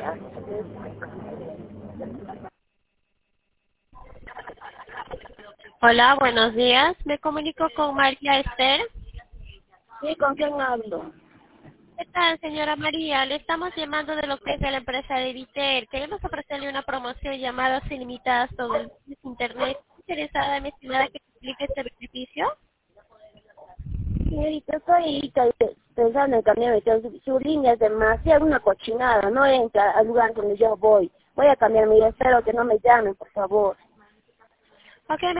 Hola, buenos días. Me comunico con María Esther. Sí, ¿con quién hablo? ¿Qué tal, señora María? Le estamos llamando de lo que es de la empresa de Vitel. Queremos ofrecerle una promoción llamada ilimitadas todo el internet. ¿Interesada, mi estimada, que explique este beneficio? Señorita, estoy pensando en cambiarme, su línea es demasiado una cochinada, no entra al lugar donde yo voy. Voy a cambiarme y espero que no me llamen, por favor. Ok,